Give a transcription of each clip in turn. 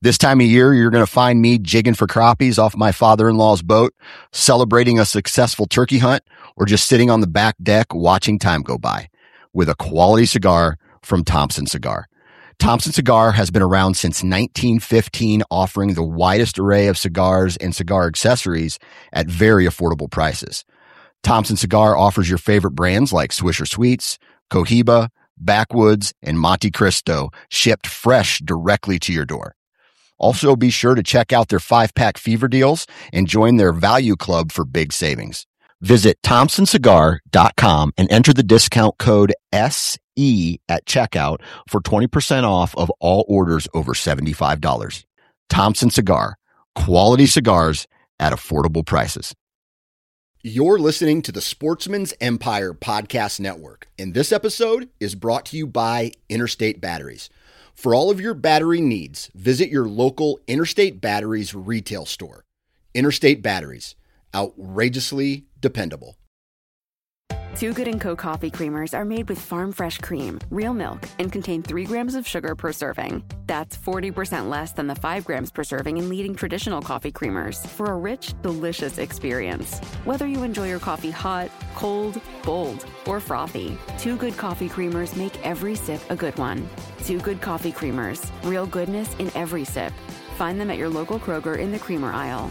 This time of year, you're going to find me jigging for crappies off my father-in-law's boat, celebrating a successful turkey hunt, or just sitting on the back deck watching time go by with a quality cigar from Thompson Cigar. Thompson Cigar has been around since 1915, offering the widest array of cigars and cigar accessories at very affordable prices. Thompson Cigar offers your favorite brands like Swisher Sweets, Cohiba, Backwoods, and Monte Cristo, shipped fresh directly to your door. Also, be sure to check out their 5-pack fever deals and join their value club for big savings. Visit thompsoncigar.com and enter the discount code SE at checkout for 20% off of all orders over $75. Thompson Cigar, quality cigars at affordable prices. You're listening to the Sportsman's Empire Podcast Network, and this episode is brought to you by Interstate Batteries. For all of your battery needs, visit your local Interstate Batteries retail store. Interstate Batteries, outrageously dependable. Too Good & Co. coffee creamers are made with farm fresh cream, real milk, and contain 3 grams of sugar per serving. That's 40% less than the 5 grams per serving in leading traditional coffee creamers for a rich, delicious experience. Whether you enjoy your coffee hot, cold, bold, or frothy, Too Good coffee creamers make every sip a good one. Too Good coffee creamers, real goodness in every sip. Find them at your local Kroger in the creamer aisle.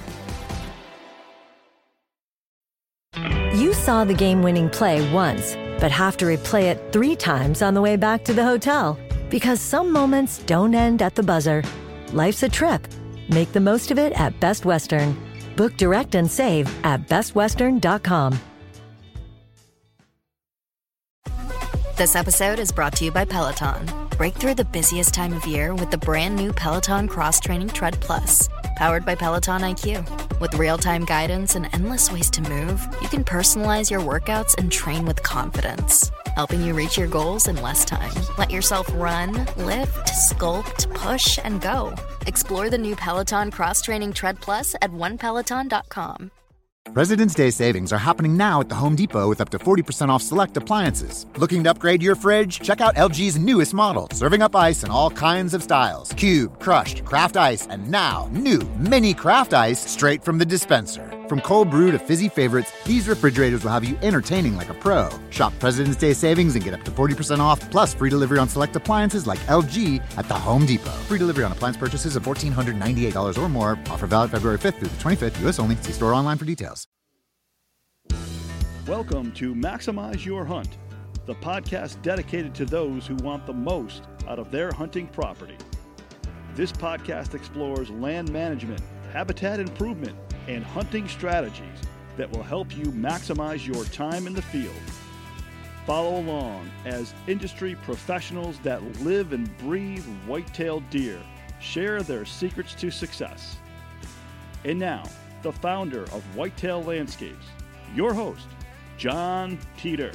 You saw the game-winning play once, but have to replay it 3 times on the way back to the hotel. Because some moments don't end at the buzzer. Life's a trip. Make the most of it at Best Western. Book direct and save at bestwestern.com. This episode is brought to you by Peloton. Break through the busiest time of year with the brand new Peloton Cross Training Tread Plus. Powered by Peloton IQ. With real-time guidance and endless ways to move, you can personalize your workouts and train with confidence, helping you reach your goals in less time. Let yourself run, lift, sculpt, push, and go. Explore the new Peloton Cross Training Tread Plus at onepeloton.com. President's Day savings are happening now at the Home Depot with up to 40% off select appliances. Looking to upgrade your fridge? Check out LG's newest model, serving up ice in all kinds of styles. Cube, crushed, craft ice, and now new mini craft ice straight from the dispenser. From cold brew to fizzy favorites, these refrigerators will have you entertaining like a pro. Shop President's Day savings and get up to 40% off, plus free delivery on select appliances like LG at the Home Depot. Free delivery on appliance purchases of $1,498 or more. Offer valid February 5th through the 25th, U.S. only. See store online for details. Welcome to Maximize Your Hunt, the podcast dedicated to those who want the most out of their hunting property. This podcast explores land management, habitat improvement, and hunting strategies that will help you maximize your time in the field. Follow along as industry professionals that live and breathe white-tailed deer share their secrets to success. And now, the founder of Whitetail Landscapes, your host, John Teeter.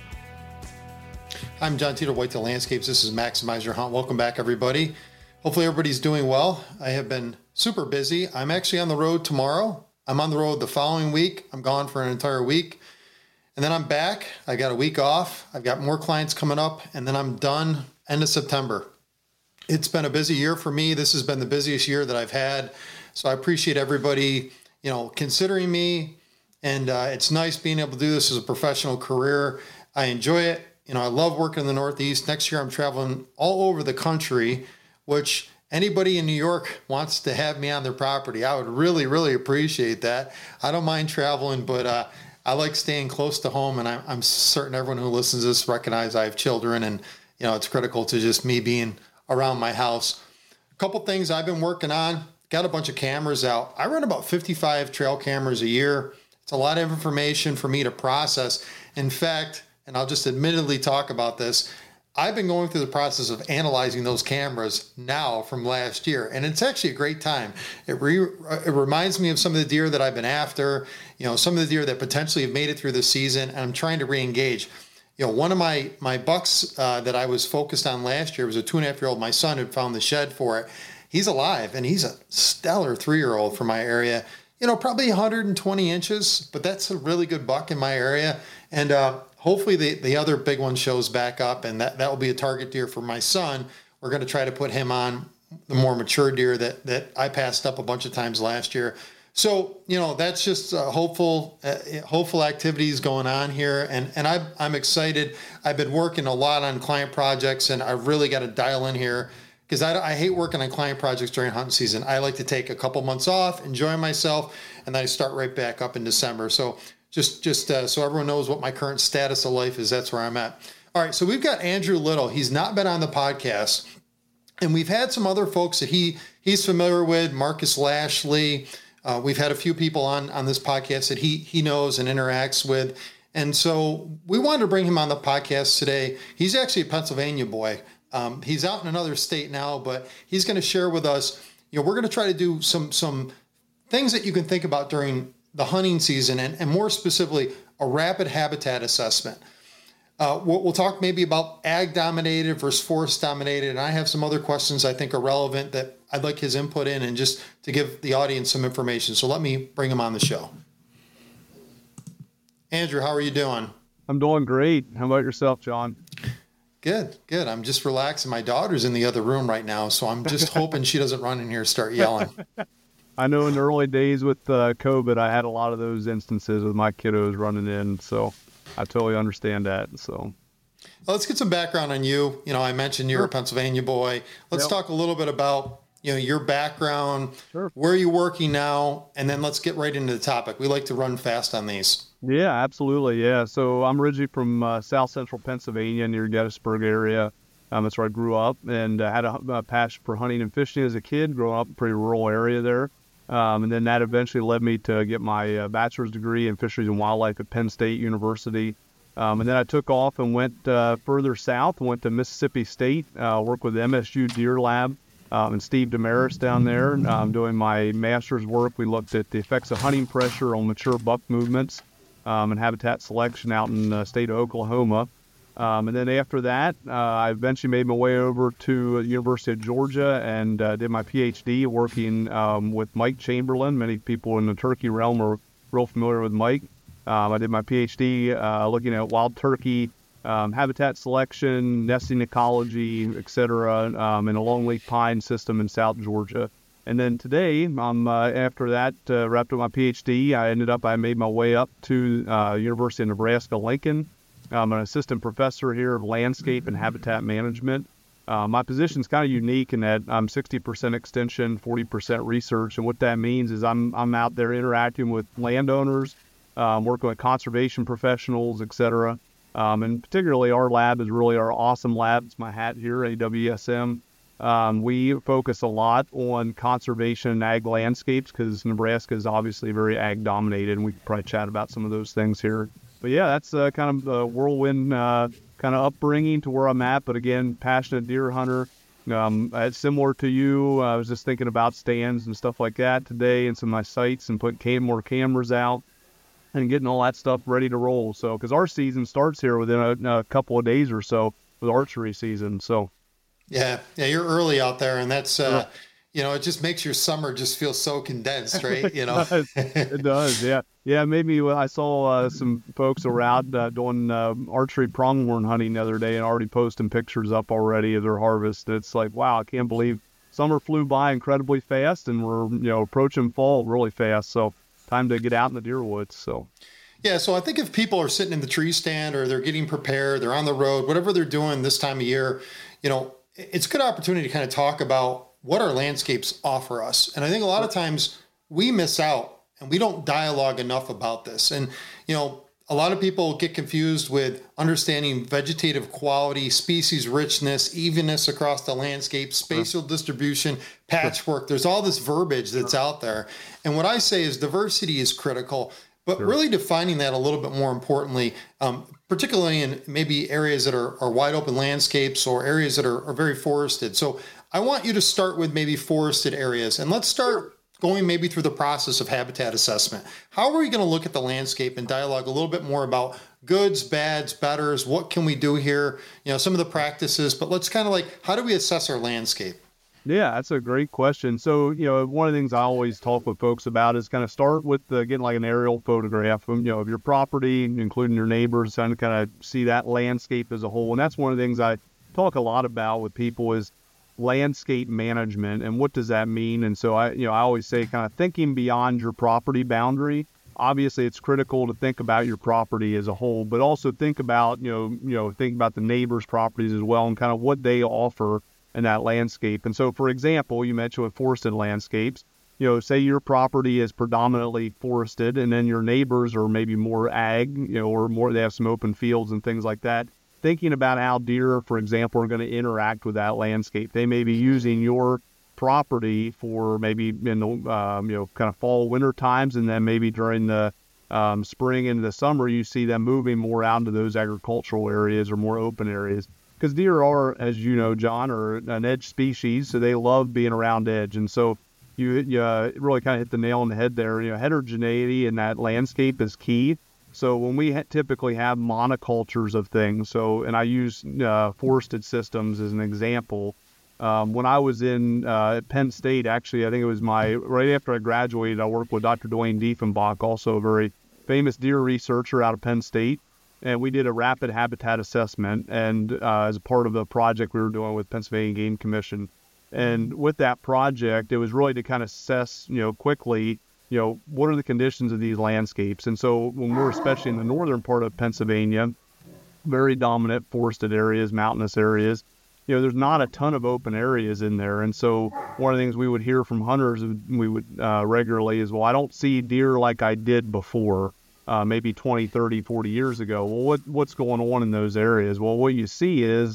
I'm John Teeter, Whitetail Landscapes. This is Maximize Your Hunt. Welcome back, everybody. Hopefully everybody's doing well. I have been super busy. I'm actually on the road tomorrow. I'm on the road the following week. I'm gone for an entire week. And then I'm back. I got a week off. I've got more clients coming up, and then I'm done end of September. It's been a busy year for me. This has been the busiest year that I've had. So I appreciate everybody, considering me. And it's nice being able to do this as a professional career. I enjoy it. I love working in the Northeast. Next year, I'm traveling all over the country, which anybody in New York wants to have me on their property. I would really, really appreciate that. I don't mind traveling, but I like staying close to home. And I'm certain everyone who listens to this recognizes I have children, and it's critical to just me being around my house. A couple things I've been working on. Got a bunch of cameras out. I run about 55 trail cameras a year. It's a lot of information for me to process. In fact, and I'll just admittedly talk about this, I've been going through the process of analyzing those cameras now from last year, and it's actually a great time. It reminds me of some of the deer that I've been after, some of the deer that potentially have made it through the season, and I'm trying to re-engage. One of my bucks that I was focused on last year was a 2.5-year-old. My son had found the shed for it. He's alive, and he's a stellar 3-year-old from my area. Probably 120 inches, but that's a really good buck in my area. And hopefully the other big one shows back up, and that will be a target deer for my son. We're going to try to put him on the more mature deer that I passed up a bunch of times last year. So, that's just hopeful activities going on here. And I'm excited. I've been working a lot on client projects, and I've really got to dial in here because I hate working on client projects during hunting season. I like to take a couple months off, enjoy myself, and then I start right back up in December. So just so everyone knows what my current status of life is, that's where I'm at. All right. So we've got Andrew Little. He's not been on the podcast, and we've had some other folks that he's familiar with, Marcus Lashley. We've had a few people on this podcast that he knows and interacts with. And so we wanted to bring him on the podcast today. He's actually a Pennsylvania boy. He's out in another state now, but he's going to share with us, we're going to try to do some things that you can think about during the hunting season and more specifically, a rapid habitat assessment. We'll talk maybe about ag dominated versus forest dominated. And I have some other questions I think are relevant that I'd like his input in and just to give the audience some information. So let me bring him on the show. Andrew, how are you doing? I'm doing great. How about yourself, John? Good. I'm just relaxing. My daughter's in the other room right now, so I'm just hoping she doesn't run in here and start yelling. I know in the early days with COVID, I had a lot of those instances with my kiddos running in, so I totally understand that. So let's get some background on you. I mentioned you're a Pennsylvania boy. Let's talk a little bit about your background, where are you working now, and then let's get right into the topic. We like to run fast on these. Yeah, absolutely. Yeah. So I'm originally from South Central Pennsylvania near Gettysburg area. That's where I grew up and had a passion for hunting and fishing as a kid, growing up in a pretty rural area there. And then that eventually led me to get my bachelor's degree in fisheries and wildlife at Penn State University. And then I took off and went further south, went to Mississippi State, worked with MSU Deer Lab and Steve Damaris down there. Doing my master's work, we looked at the effects of hunting pressure on mature buck movements and habitat selection out in the state of Oklahoma. And then after that, I eventually made my way over to the University of Georgia and did my PhD working with Mike Chamberlain. Many people in the turkey realm are real familiar with Mike. I did my PhD looking at wild turkey habitat selection, nesting ecology, etc., in a longleaf pine system in South Georgia. And then today, after that, wrapped up my PhD, I made my way up to University of Nebraska-Lincoln. I'm an assistant professor here of landscape and habitat management. My position is kind of unique in that I'm 60% extension, 40% research. And what that means is I'm out there interacting with landowners, working with conservation professionals, etc. And particularly our lab is really our awesome lab. It's my hat here, AWSM. We focus a lot on conservation and ag landscapes because Nebraska is obviously very ag dominated, and we could probably chat about some of those things here. But yeah, that's kind of the whirlwind kind of upbringing to where I'm at. But again, passionate deer hunter. Similar to you, I was just thinking about stands and stuff like that today and some of my sites and putting more cameras out and getting all that stuff ready to roll. So, because our season starts here within a couple of days or so with archery season. So, yeah, you're early out there, and that's it just makes your summer just feel so condensed, right? It does, yeah. Yeah, maybe I saw some folks around doing archery pronghorn hunting the other day and already posting pictures up already of their harvest. It's like, wow, I can't believe summer flew by incredibly fast, and we're approaching fall really fast. So time to get out in the deer woods. So. Yeah, so I think if people are sitting in the tree stand or they're getting prepared, they're on the road, whatever they're doing this time of year, it's a good opportunity to kind of talk about what our landscapes offer us. And I think a lot of times we miss out and we don't dialogue enough about this. And, a lot of people get confused with understanding vegetative quality, species richness, evenness across the landscape, spatial distribution, patchwork. There's all this verbiage that's out there. And what I say is diversity is critical, but really defining that a little bit more importantly, particularly in maybe areas that are wide open landscapes or areas that are very forested. So I want you to start with maybe forested areas, and let's start going maybe through the process of habitat assessment. How are we going to look at the landscape and dialogue a little bit more about goods, bads, betters? What can we do here? Some of the practices, but let's kind of how do we assess our landscape? Yeah, that's a great question. So, one of the things I always talk with folks about is kind of start with getting like an aerial photograph of your property, including your neighbors, kind of see that landscape as a whole. And that's one of the things I talk a lot about with people is, landscape management. And what does that mean? And so I always say kind of thinking beyond your property boundary. Obviously, it's critical to think about your property as a whole, but also think about, think about the neighbors' properties as well and kind of what they offer in that landscape. And so, for example, you mentioned with forested landscapes, say your property is predominantly forested and then your neighbors are maybe more ag, or more, they have some open fields and things like that. Thinking about how deer, for example, are going to interact with that landscape. They may be using your property for maybe in the kind of fall, winter times, and then maybe during the spring into the summer, you see them moving more out into those agricultural areas or more open areas. Because deer are, as you know, John, are an edge species, so they love being around edge. And so you really kind of hit the nail on the head there. Heterogeneity in that landscape is key. So when we typically have monocultures of things, and I use forested systems as an example. When I was in at Penn State, actually, I think it was right after I graduated, I worked with Dr. Dwayne Diefenbach, also a very famous deer researcher out of Penn State. And we did a rapid habitat assessment and as a part of the project we were doing with Pennsylvania Game Commission. And with that project, it was really to kind of assess, quickly, what are the conditions of these landscapes. And so when we're especially in the northern part of Pennsylvania, very dominant forested areas, mountainous areas, there's not a ton of open areas in there. And so one of the things we would hear from hunters, we would regularly is, well, I don't see deer like I did before, maybe 20, 30, 40 years ago. Well, what's going on in those areas? Well, what you see is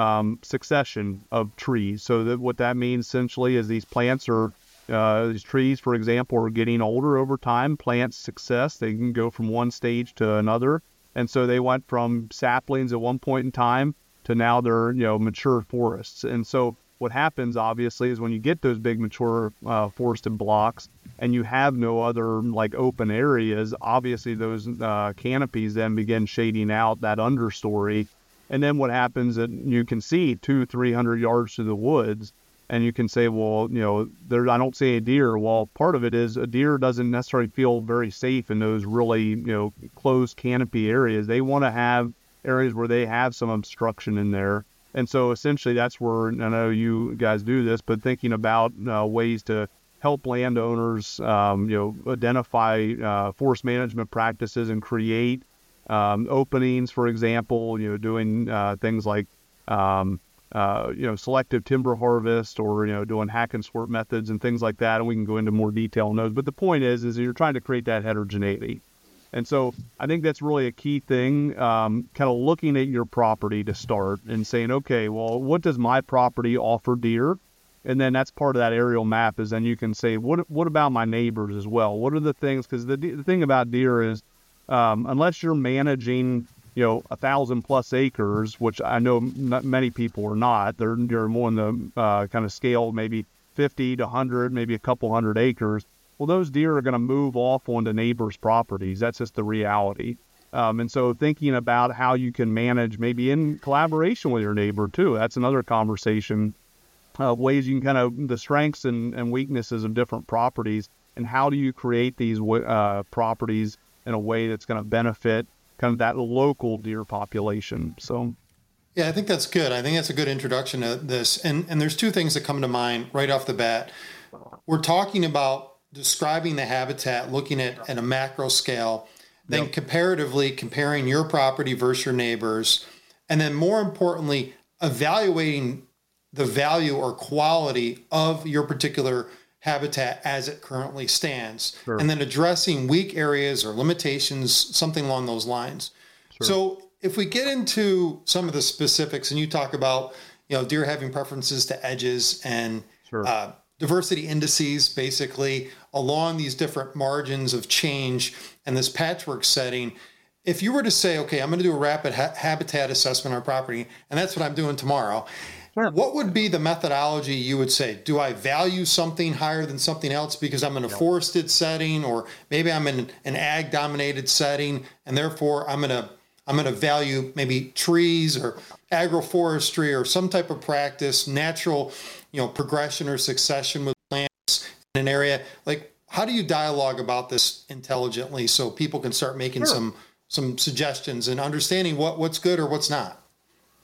succession of trees. So what that means essentially is these plants are, these trees, for example, are getting older over time. Plant success, they can go from one stage to another. And so they went from saplings at one point in time to now they're, mature forests. And so what happens, obviously, is when you get those big mature forested blocks and you have no other like open areas, obviously those canopies then begin shading out that understory. And then what happens is you can see 200-300 yards through the woods and you can say, well, I don't see a deer. Well, part of it is a deer doesn't necessarily feel very safe in those really, closed canopy areas. They want to have areas where they have some obstruction in there. And so essentially that's where, I know you guys do this, but thinking about ways to help landowners, identify forest management practices and create openings, for example, doing things like, selective timber harvest or, doing hack and sort methods and things like that. And we can go into more detail on those. But the point is you're trying to create that heterogeneity. And so I think that's really a key thing, kind of looking at your property to start and saying, okay, well, what does my property offer deer? And then that's part of that aerial map is then you can say, what about my neighbors as well? What are the things? Because the thing about deer is unless you're managing, 1,000+ acres, which I know not many people are not, they're more in the kind of scale, maybe 50 to 100, maybe a couple hundred acres. Well, those deer are going to move off onto neighbors' properties. That's just the reality. And so thinking about how you can manage maybe in collaboration with your neighbor too, that's another conversation of ways you can kind of the strengths and weaknesses of different properties and how do you create these properties in a way that's going to benefit kind of that local deer population. So. Yeah, I think that's good. I think that's a good introduction to this. And there's two things that come to mind right off the bat. We're talking about describing the habitat, looking at a macro scale, then comparatively comparing your property versus your neighbors, and then more importantly, evaluating the value or quality of your particular habitat as it currently stands, and then addressing weak areas or limitations, something along those lines. So if we get into some of the specifics and you talk about, deer having preferences to edges and diversity indices, basically along these different margins of change and this patchwork setting, if you were to say, okay, I'm going to do a rapid habitat assessment on property, and that's what I'm doing tomorrow, what would be the methodology you would say? Do I value something higher than something else because I'm in a forested setting, or maybe I'm in an ag dominated setting, and therefore I'm going to value maybe trees or agroforestry or some type of practice, natural, progression or succession with plants in an area? Like, how do you dialogue about this intelligently so people can start making some suggestions and understanding what's good or what's not?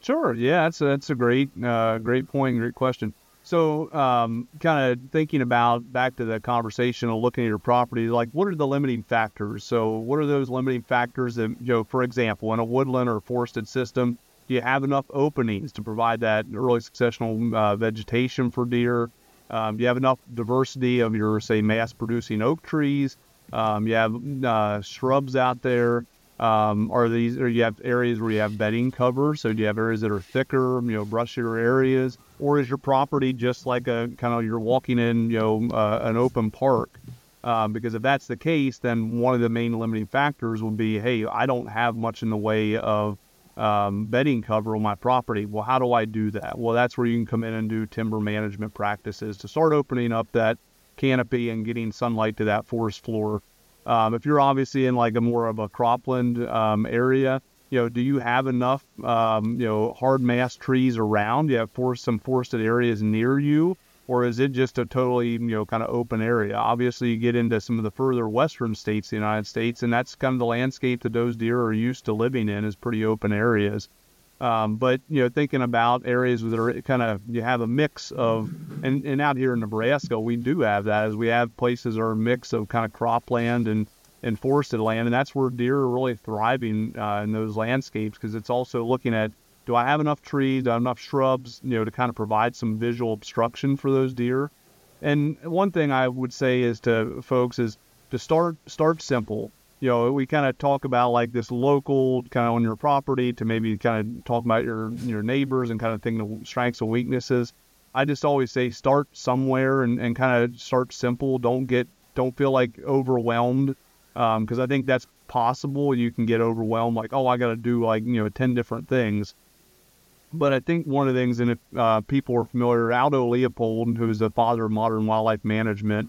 Sure. Yeah, that's a great point, great question. So, kind of thinking about back to the conversation of looking at your property, like what are the limiting factors? So, what are those limiting factors that, for example, in a woodland or forested system, do you have enough openings to provide that early successional vegetation for deer? Do you have enough diversity of your, say, mass-producing oak trees? You have shrubs out there. Or you have areas where you have bedding cover? So do you have areas that are thicker, brushier areas, or is your property just like a kind of you're walking in, an open park? Because if that's the case, then one of the main limiting factors would be, hey, I don't have much in the way of bedding cover on my property. Well, how do I do that? Well, that's where you can come in and do timber management practices to start opening up that canopy and getting sunlight to that forest floor. If you're obviously in like a more of a cropland area, do you have enough, hard mass trees around? Do you have some forested areas near you? Or is it just a totally, kind of open area? Obviously, you get into some of the further western states of the United States, and that's kind of the landscape that those deer are used to living in, is pretty open areas. But, thinking about areas that are kind of, you have a mix of, and out here in Nebraska, we do have that, as we have places that are a mix of kind of cropland and forested land. And that's where deer are really thriving in those landscapes, because it's also looking at, do I have enough trees, do I have enough shrubs, to kind of provide some visual obstruction for those deer? And one thing I would say is to folks is to start simple. We kind of talk about like this local kind of on your property, to maybe kind of talk about your neighbors and kind of think the strengths and weaknesses. I just always say start somewhere and kind of start simple. Don't feel like overwhelmed, because I think that's possible. You can get overwhelmed, like, oh, I got to do like 10 different things. But I think one of the things, and if people are familiar, Aldo Leopold, who's the father of modern wildlife management,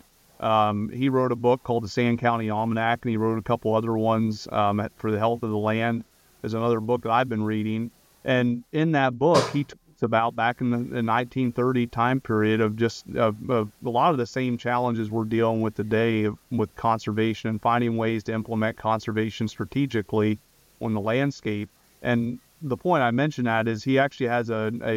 he wrote a book called the Sand County Almanac, and he wrote a couple other ones for the health of the land. There's another book that I've been reading. And in that book, he talks about back in the 1930 time period of just of a lot of the same challenges we're dealing with today with conservation and finding ways to implement conservation strategically on the landscape. And the point I mentioned that is he actually has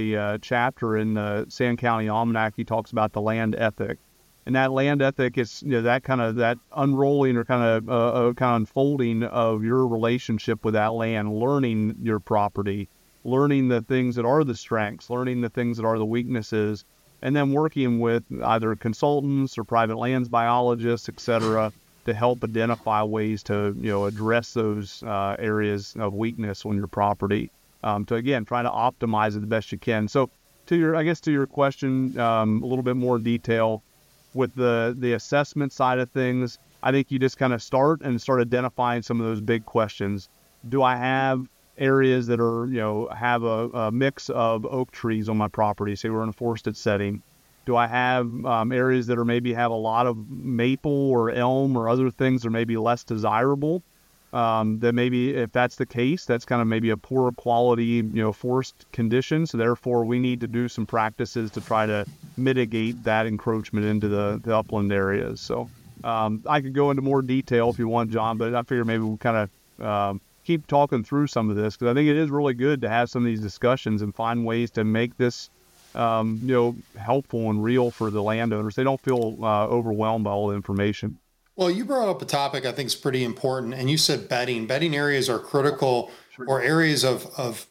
a chapter in the Sand County Almanac. He talks about the land ethic. And that land ethic is, that kind of that unrolling or kind of unfolding of your relationship with that land, learning your property, learning the things that are the strengths, learning the things that are the weaknesses, and then working with either consultants or private lands biologists, et cetera, to help identify ways to, address those areas of weakness on your property, to, again, try to optimize it the best you can. So to your question, a little bit more detail, with the assessment side of things, I think you just kind of start identifying some of those big questions. Do I have areas that are, have a mix of oak trees on my property? Say we're in a forested setting. Do I have areas that are maybe have a lot of maple or elm or other things that are maybe less desirable? That maybe if that's the case, that's kind of maybe a poor quality, forest condition. So therefore we need to do some practices to try to mitigate that encroachment into the upland areas. So I could go into more detail if you want, John, but I figure maybe we'll kind of keep talking through some of this, because I think it is really good to have some of these discussions and find ways to make this, helpful and real for the landowners. They don't feel overwhelmed by all the information. Well, you brought up a topic I think is pretty important, and you said bedding. Bedding areas are critical, or areas of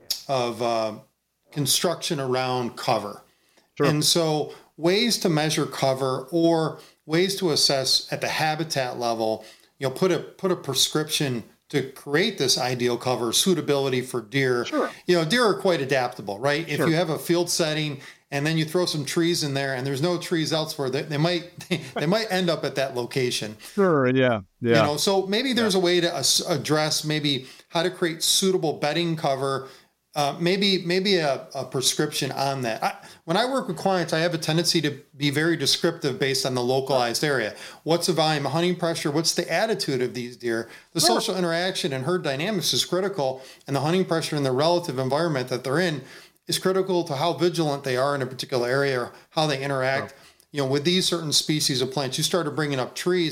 construction around cover. Sure. And so ways to measure cover or ways to assess at the habitat level, put a prescription to create this ideal cover, suitability for deer. Sure. Deer are quite adaptable, right? If you have a field setting and then you throw some trees in there and there's no trees elsewhere, they might end up at that location. Sure, yeah. So maybe there's a way to address maybe how to create suitable bedding cover, maybe a prescription on that. When I work with clients, I have a tendency to be very descriptive based on the localized area. What's the volume of hunting pressure? What's the attitude of these deer? The social interaction and herd dynamics is critical, and the hunting pressure in the relative environment that they're in is critical to how vigilant they are in a particular area, or how they interact, with these certain species of plants. You started bringing up trees, and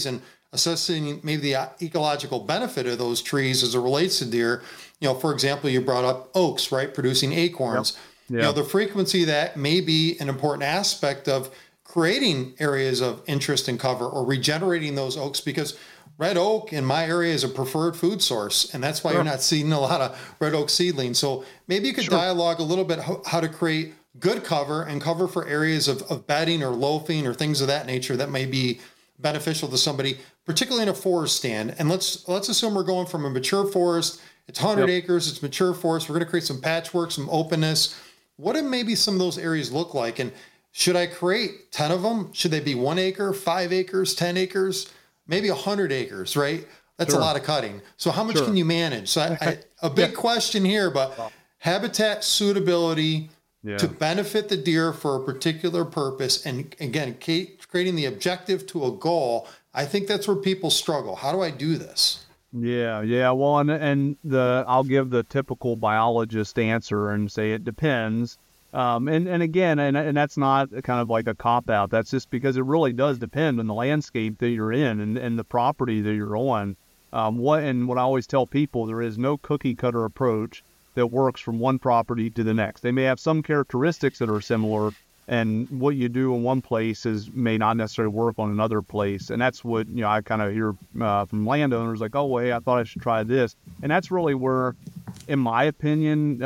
assessing maybe the ecological benefit of those trees as it relates to deer. For example, you brought up oaks, right? Producing acorns. Yep. The frequency of that may be an important aspect of creating areas of interest and cover or regenerating those oaks, because red oak in my area is a preferred food source. And that's why you're not seeing a lot of red oak seedlings. So maybe you could dialogue a little bit how to create good cover and cover for areas of bedding or loafing or things of that nature that may be beneficial to somebody, particularly in a forest stand. And let's assume we're going from a mature forest. It's 100 acres. It's mature forest. We're going to create some patchwork, some openness. What do maybe some of those areas look like? And should I create 10 of them? Should they be 1 acre, 5 acres, 10 acres, maybe 100 acres, right? That's a lot of cutting. So how much can you manage? So a big question here, but habitat suitability to benefit the deer for a particular purpose. And again, creating the objective to a goal. I think that's where people struggle. How do I do this? Yeah. Well, and I'll give the typical biologist answer and say it depends. And again, and that's not kind of like a cop out. That's just because it really does depend on the landscape that you're in and the property that you're on. What I always tell people, there is no cookie cutter approach that works from one property to the next. They may have some characteristics that are similar, and what you do in one place may not necessarily work on another place. And that's what, I kind of hear from landowners like, oh, well, hey, I thought I should try this. And that's really where, in my opinion,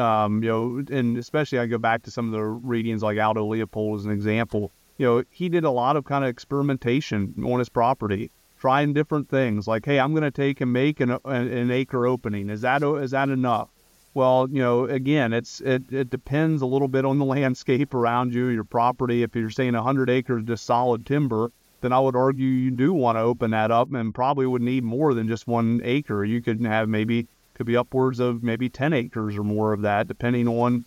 and especially I go back to some of the readings like Aldo Leopold as an example, he did a lot of kind of experimentation on his property, trying different things like, hey, I'm going to take and make an acre opening. Is that enough? Well, again, it depends a little bit on the landscape around you, your property. If you're saying 100 acres just solid timber, then I would argue you do want to open that up and probably would need more than just 1 acre. You could have could be upwards of maybe 10 acres or more of that, depending on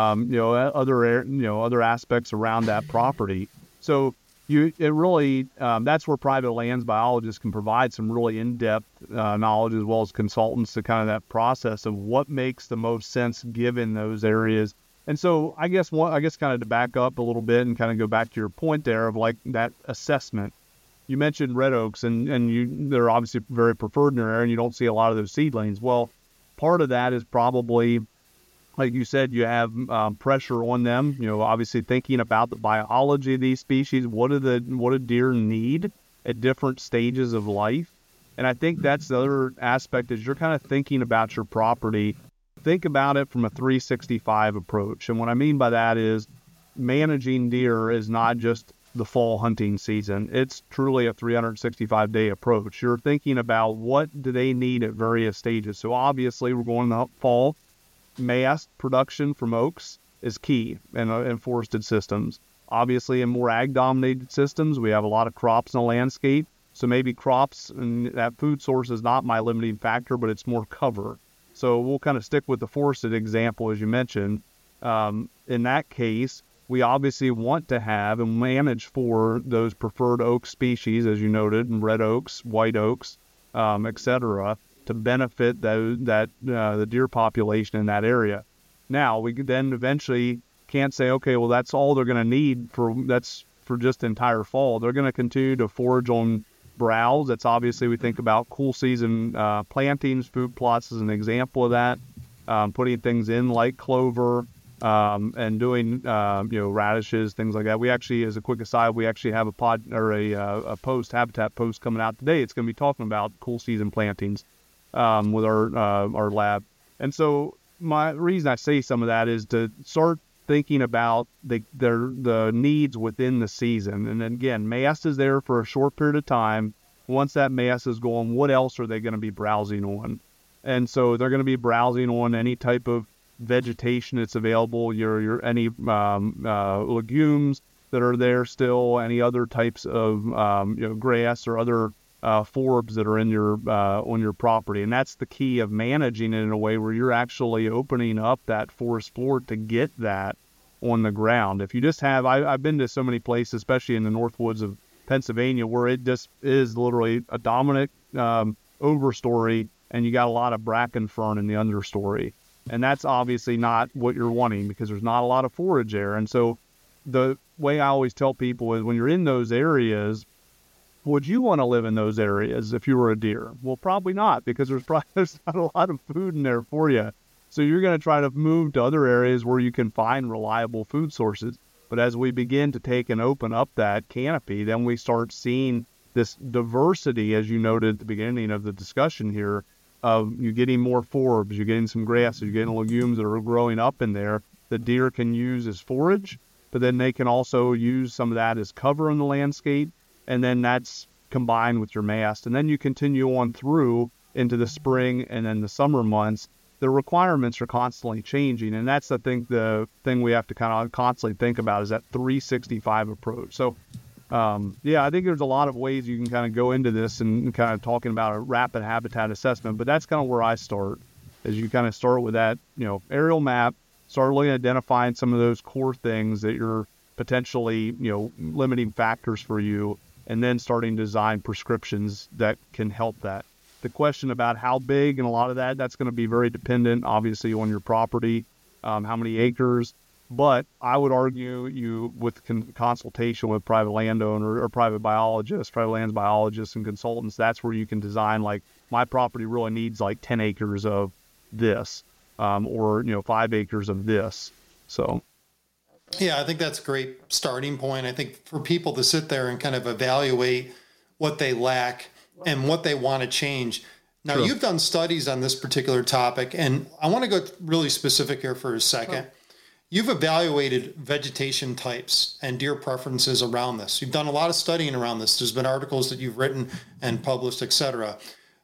other aspects around that property. So that's where private lands biologists can provide some really in-depth knowledge, as well as consultants, to kind of that process of what makes the most sense given those areas. And so I guess kind of to back up a little bit and kind of go back to your point there of like that assessment. You mentioned red oaks and they're obviously very preferred in your area, and you don't see a lot of those seedlings. Well, part of that is probably, like you said, you have pressure on them, obviously thinking about the biology of these species. What do deer need at different stages of life? And I think that's the other aspect, is you're kind of thinking about your property. Think about it from a 365 approach. And what I mean by that is managing deer is not just the fall hunting season. It's truly a 365-day approach. You're thinking about what do they need at various stages. So obviously we're going to fall. Mast production from oaks is key in forested systems. Obviously, in more ag-dominated systems, we have a lot of crops in the landscape. So maybe crops and that food source is not my limiting factor, but it's more cover. So we'll kind of stick with the forested example, as you mentioned. In that case, we obviously want to have and manage for those preferred oak species, as you noted, red oaks, white oaks, etc., to benefit the deer population in that area. Now, we then eventually can't say, okay, well, that's all they're going to need for just the entire fall. They're going to continue to forage on browse. That's obviously, we think about cool season plantings, food plots as an example of that, putting things in like clover, and doing, radishes, things like that. We actually, as a quick aside, we actually have a habitat post coming out today. It's going to be talking about cool season plantings with our lab. And so my reason I say some of that is to start thinking about the needs within the season. And then again, mast is there for a short period of time. Once that mast is going, what else are they going to be browsing on? And so they're going to be browsing on any type of vegetation that's available, any legumes that are there still, any other types of grass or other forbs that are in on your property. And that's the key of managing it in a way where you're actually opening up that forest floor to get that on the ground. If you just have, I've been to so many places, especially in the north woods of Pennsylvania, where it just is literally a dominant overstory, and you got a lot of bracken fern in the understory. And that's obviously not what you're wanting, because there's not a lot of forage there. And so the way I always tell people is when you're in those areas, would you want to live in those areas if you were a deer? Well, probably not, because there's not a lot of food in there for you. So you're going to try to move to other areas where you can find reliable food sources. But as we begin to take and open up that canopy, then we start seeing this diversity, as you noted at the beginning of the discussion here, of you getting more forbs, you're getting some grasses, you're getting legumes that are growing up in there that deer can use as forage, but then they can also use some of that as cover in the landscape, and then that's combined with your mast. And then you continue on through into the spring and then the summer months. The requirements are constantly changing, and that's the thing we have to kind of constantly think about is that 365 approach. So I think there's a lot of ways you can kind of go into this and kind of talking about a rapid habitat assessment, but that's kind of where I start, is you kind of start with that, aerial map, start looking at identifying some of those core things that you're potentially, limiting factors for you, and then starting to design prescriptions that can help that. The question about how big and a lot of that's going to be very dependent, obviously, on your property, how many acres. But I would argue you, with consultation with private landowner or private lands biologists and consultants, that's where you can design, like, my property really needs like 10 acres of this, or 5 acres of this. So. Yeah, I think that's a great starting point. I think for people to sit there and kind of evaluate what they lack and what they want to change. Now, True. You've done studies on this particular topic, and I want to go really specific here for a second. Oh. You've evaluated vegetation types and deer preferences around this. You've done a lot of studying around this. There's been articles that you've written and published, et cetera.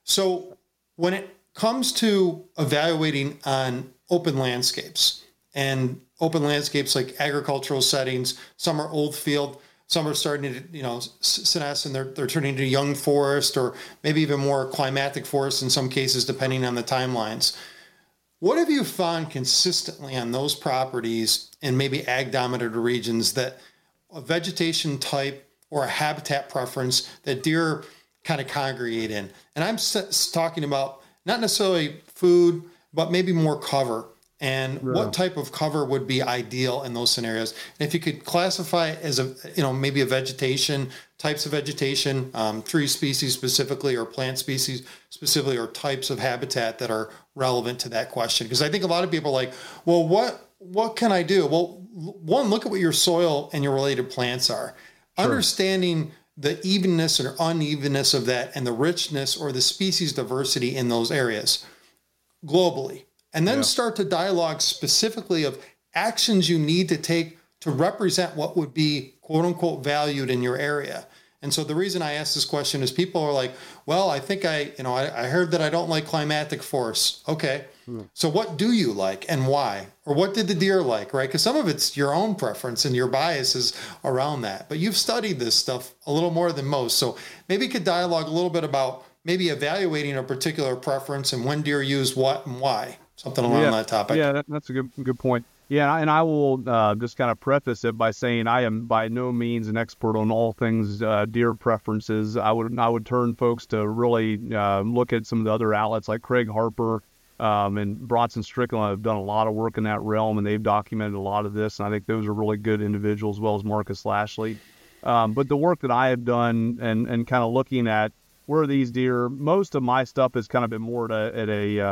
So when it comes to evaluating on open landscapes, and open landscapes like agricultural settings, some are old field, some are starting to, senesce, and they're turning into young forest, or maybe even more climatic forest in some cases, depending on the timelines. What have you found consistently on those properties in maybe ag-dominated regions that a vegetation type or a habitat preference that deer kind of congregate in? And I'm talking about not necessarily food, but maybe more cover. And what type of cover would be ideal in those scenarios? And if you could classify it as maybe a vegetation, types of vegetation, tree species specifically, or plant species specifically, or types of habitat that are relevant to that question. Because I think a lot of people are like, well, what can I do? Well, one, look at what your soil and your related plants are. Sure. Understanding the evenness or unevenness of that, and the richness or the species diversity in those areas globally. And then start to dialogue specifically of actions you need to take to represent what would be quote unquote valued in your area. And so the reason I ask this question is people are like, well, I think I heard that I don't like climatic forests. Okay. So what do you like and why? Or what did the deer like, right? Because some of it's your own preference and your biases around that. But you've studied this stuff a little more than most. So maybe you could dialogue a little bit about maybe evaluating a particular preference and when deer use what and why. Something along that topic. Yeah, that's a good point. Yeah, and I will just kind of preface it by saying I am by no means an expert on all things deer preferences. I would turn folks to really look at some of the other outlets like Craig Harper and Bronson Strickland have done a lot of work in that realm, and they've documented a lot of this. And I think those are really good individuals, as well as Marcus Lashley. But the work that I have done and kind of looking at where these deer, most of my stuff has kind of been more at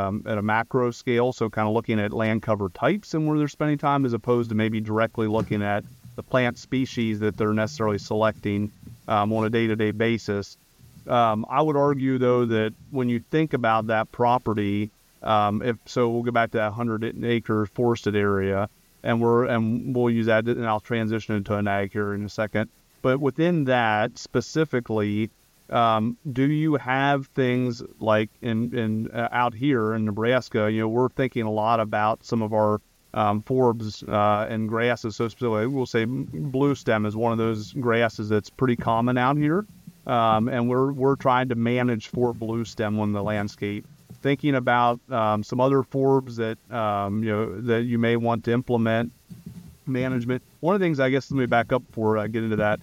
a macro scale, so kind of looking at land cover types and where they're spending time, as opposed to maybe directly looking at the plant species that they're necessarily selecting on a day-to-day basis. I would argue, though, that when you think about that property, we'll go back to that 100-acre forested area, and we'll use that, and I'll transition into an ag here in a second. But within that specifically, do you have things like in out here in Nebraska? We're thinking a lot about some of our forbs and grasses. So specifically, we'll say blue stem is one of those grasses that's pretty common out here, and we're trying to manage for blue stem on the landscape. Thinking about some other forbs that that you may want to implement management. One of the things, I guess, let me back up before I get into that.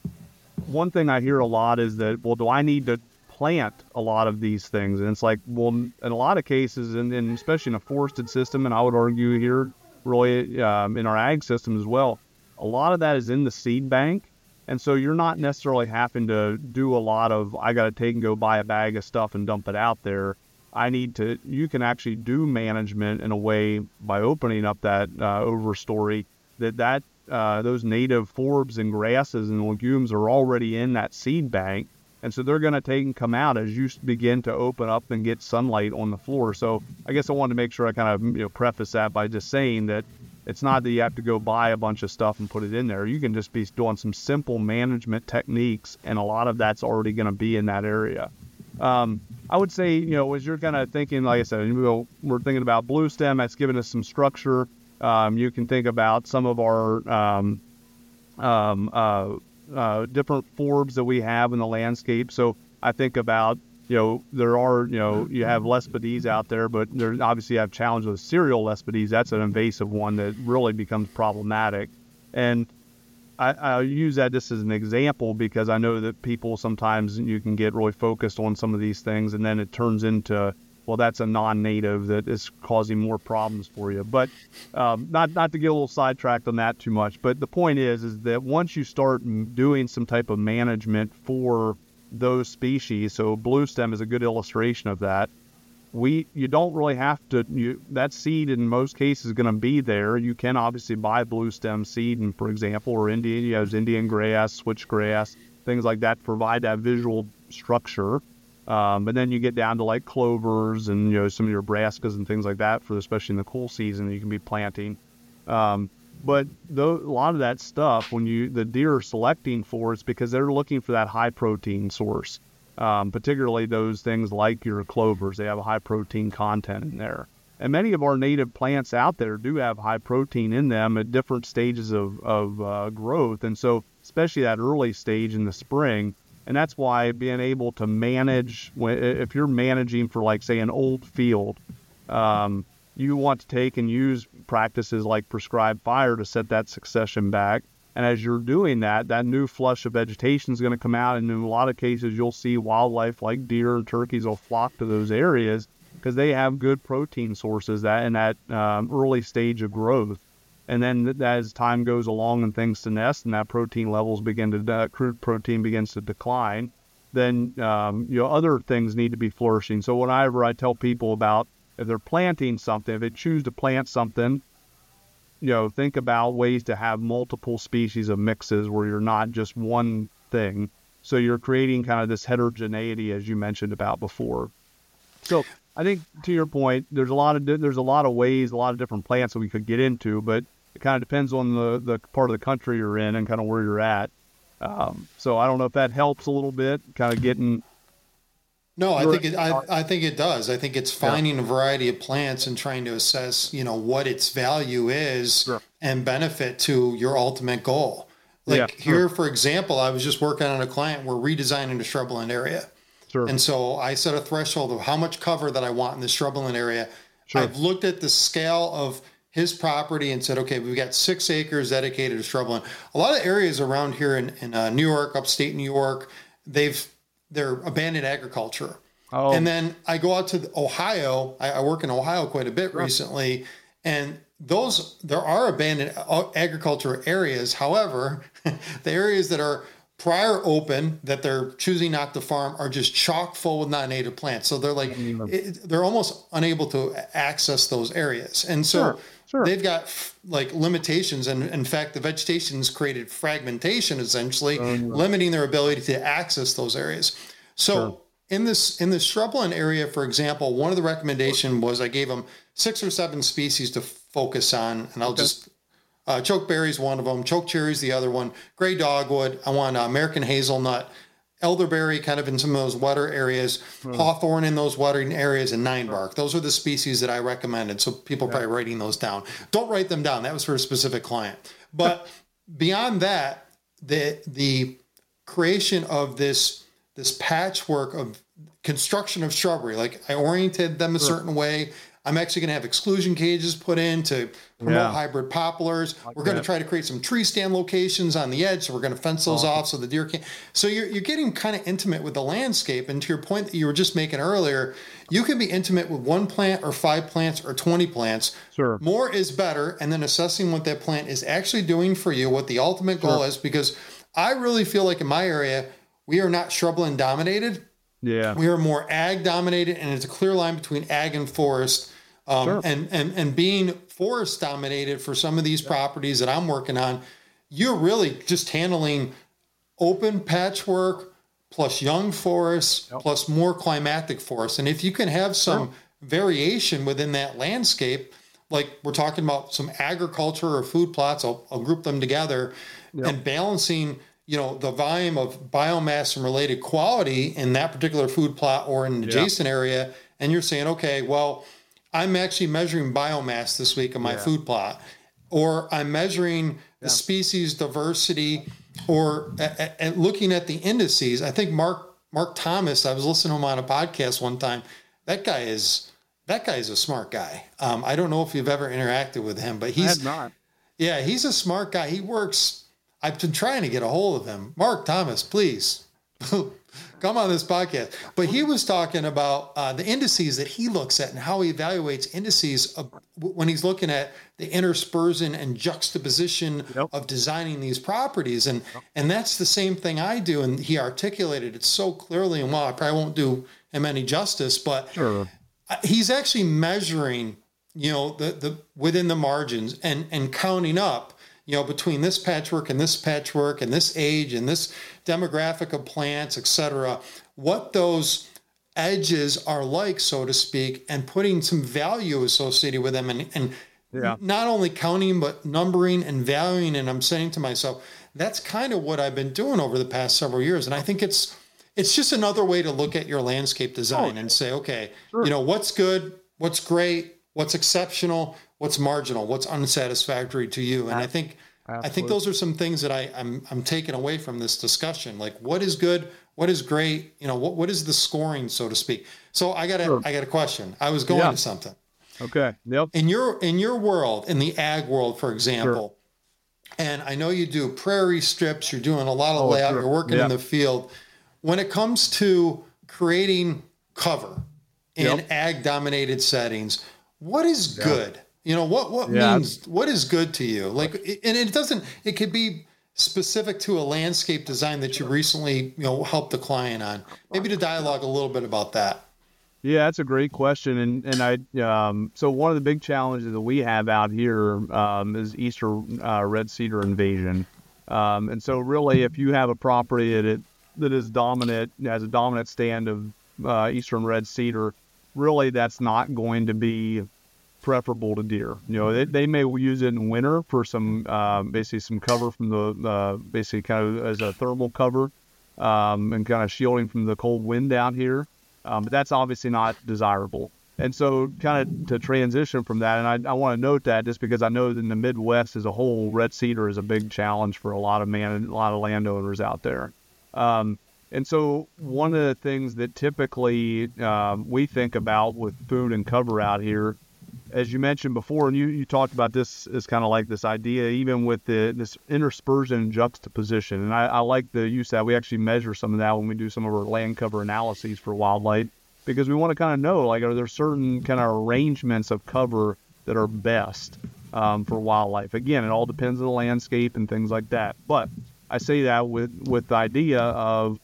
One thing I hear a lot is that, well, do I need to plant a lot of these things? And it's like, well, in a lot of cases, and especially in a forested system, and I would argue here really in our ag system as well, a lot of that is in the seed bank. And so you're not necessarily having to do a lot of, I got to take and go buy a bag of stuff and dump it out there. You can actually do management in a way by opening up that overstory those native forbs and grasses and legumes are already in that seed bank. And so they're going to take and come out as you begin to open up and get sunlight on the floor. So I guess I wanted to make sure I kind of preface that by just saying that it's not that you have to go buy a bunch of stuff and put it in there. You can just be doing some simple management techniques, and a lot of that's already going to be in that area. I would say, as you're kind of thinking, like I said, we're thinking about blue stem, that's giving us some structure. You can think about some of our different forbs that we have in the landscape. So I think about, there are, you have Lespedeza out there, but there obviously you have challenges with cereal Lespedeza. That's an invasive one that really becomes problematic. And I use that just as an example because I know that people sometimes you can get really focused on some of these things and then it turns into, well, that's a non-native that is causing more problems for you. But not to get a little sidetracked on that too much. But the point is that once you start doing some type of management for those species, so blue stem is a good illustration of that. You don't really have to, that seed in most cases is going to be there. You can obviously buy blue stem seed, and for example, or Indian grass, switchgrass, things like that provide that visual structure. But then you get down to like clovers and some of your brassicas and things like that, especially in the cool season, you can be planting. But a lot of that stuff, when the deer are selecting for, it's because they're looking for that high protein source. Particularly those things like your clovers, they have a high protein content in there. And many of our native plants out there do have high protein in them at different stages of growth. And so, especially that early stage in the spring. And that's why being able to manage, if you're managing for, like, say, an old field, you want to take and use practices like prescribed fire to set that succession back. And as you're doing that, that new flush of vegetation is going to come out. And in a lot of cases, you'll see wildlife like deer and turkeys will flock to those areas because they have good protein sources in that early stage of growth. And then as time goes along and things to nest and that protein levels crude protein begins to decline, then other things need to be flourishing. So whenever I tell people about if they're planting something, if they choose to plant something, think about ways to have multiple species of mixes where you're not just one thing. So you're creating kind of this heterogeneity, as you mentioned about before. So I think to your point, there's a lot of ways, a lot of different plants that we could get into, but it kind of depends on the part of the country you're in and kind of where you're at. So I don't know if that helps a little bit, kind of getting. No, I think it does. I think it's finding a variety of plants and trying to assess, what its value is and benefit to your ultimate goal. For example, I was just working on a client. We're redesigning the shrubland area. Sure. And so I set a threshold of how much cover that I want in the shrubland area. Sure. I've looked at the scale of his property and said, okay, we've got 6 acres dedicated to shrubland. A lot of areas around here in New York, upstate New York, they're abandoned agriculture. Oh. And then I go out to Ohio. I work in Ohio quite a bit recently, and there are abandoned agriculture areas. However, the areas that are prior open that they're choosing not to farm are just chock full with non-native plants. So they're almost unable to access those areas. And so they've got limitations. And in fact, the vegetation's created fragmentation, essentially limiting their ability to access those areas. So in the shrubland area, for example, one of the recommendations was I gave them 6 or 7 species to focus on. And I'll just chokeberry is one of them. Chokecherry the other one. Gray dogwood. I want American hazelnut. Elderberry kind of in some of those wetter areas. Hawthorn in those wettering areas, and 9-bark. Those are the species that I recommended. So people are probably writing those down. Don't write them down. That was for a specific client. But beyond that, the creation of this patchwork of construction of shrubbery, like I oriented them a certain way. I'm actually going to have exclusion cages put in to promote hybrid poplars. We're going to try to create some tree stand locations on the edge. So we're going to fence those off so the deer can't. So you're getting kind of intimate with the landscape. And to your point that you were just making earlier, you can be intimate with 1 plant or 5 plants or 20 plants. Sure. More is better. And then assessing what that plant is actually doing for you, what the ultimate goal is, because I really feel like in my area, we are not shrubland dominated. Yeah. We are more ag dominated, and it's a clear line between ag and forest. Sure. And being forest dominated for some of these properties that I'm working on, you're really just handling open patchwork plus young forests plus more climatic forests. And if you can have some variation within that landscape, like we're talking about some agriculture or food plots, I'll group them together and balancing, the volume of biomass and related quality in that particular food plot or in an adjacent area. And you're saying, okay, well, I'm actually measuring biomass this week in my food plot, or I'm measuring the species diversity, or looking at the indices. I think Mark Thomas, I was listening to him on a podcast one time. That guy is a smart guy. I don't know if you've ever interacted with him, but he's not. Yeah, he's a smart guy. He works. I've been trying to get a hold of him. Mark Thomas, please come on this podcast. But he was talking about the indices that he looks at and how he evaluates indices when he's looking at the interspersion and juxtaposition of designing these properties. And that's the same thing I do. And he articulated it so clearly and well. I probably won't do him any justice, but he's actually measuring, the within the margins and counting up, between this patchwork and this age and this demographic of plants, et cetera, what those edges are like, so to speak, and putting some value associated with them and not only counting, but numbering and valuing. And I'm saying to myself, that's kind of what I've been doing over the past several years. And I think it's just another way to look at your landscape design and say, okay, what's good, what's great, what's exceptional, what's marginal, what's unsatisfactory to you. And I think those are some things that I'm taking away from this discussion. Like, what is good, what is great, what is the scoring, so to speak. So I got a question. I was going to something. Okay. Yep. In your world, in the ag world, for example, and I know you do prairie strips, you're doing a lot of layout, you're working in the field. When it comes to creating cover in ag dominated settings, what is good? What means, what is good to you? Like, and it could be specific to a landscape design that you recently, helped the client on. Maybe to dialogue a little bit about that. Yeah, that's a great question. So one of the big challenges that we have out here is eastern red cedar invasion. And so really, if you have a property that is dominant, has a dominant stand of eastern red cedar, really that's not going to be preferable to deer. They may use it in winter for some basically some cover from the basically kind of as a thermal cover and kind of shielding from the cold wind out here. But that's obviously not desirable. And so kind of to transition from that, and I want to note that just because I know that in the Midwest as a whole, red cedar is a big challenge for a lot of landowners out there. And so one of the things that typically we think about with food and cover out here, as you mentioned before, and you talked about this as kind of like this idea, even with this interspersion and juxtaposition. And I like the use that we actually measure some of that when we do some of our land cover analyses for wildlife, because we want to kind of know, like, are there certain kind of arrangements of cover that are best for wildlife? Again, it all depends on the landscape and things like that. But I say that with the idea of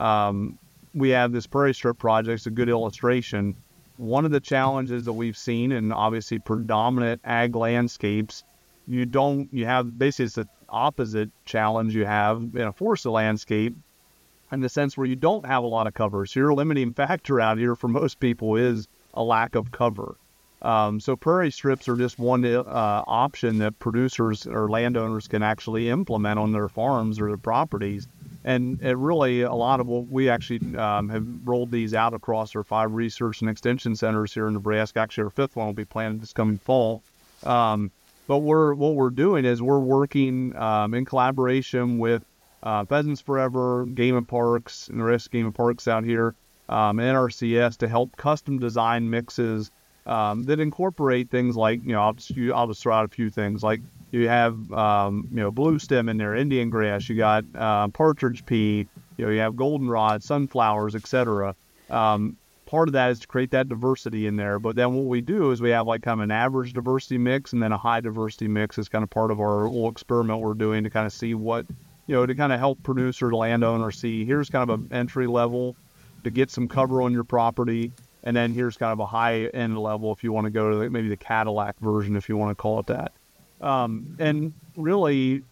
we have this prairie strip project. It's a good illustration. One of the challenges that we've seen in obviously predominant ag landscapes, you have basically it's the opposite challenge you have in a forested landscape, in the sense where you don't have a lot of cover. So your limiting factor out here for most people is a lack of cover. So prairie strips are just one option that producers or landowners can actually implement on their farms or their properties. And it really, a lot of what we actually have rolled these out across our 5 research and extension centers here in Nebraska. Actually, our 5th one will be planned this coming fall. But what we're doing is we're working in collaboration with Pheasants Forever, Game and Parks, and the rest of Game and Parks out here, and NRCS to help custom design mixes that incorporate things like, I'll just throw out a few things like, you have, blue stem in there, Indian grass. You got partridge pea. You have goldenrod, sunflowers, etc. Part of that is to create that diversity in there. But then what we do is we have like kind of an average diversity mix and then a high diversity mix is kind of part of our little experiment we're doing to kind of see what to kind of help producers, landowners see here's kind of an entry level to get some cover on your property. And then here's kind of a high end level if you want to go to maybe the Cadillac version, if you want to call it that. And really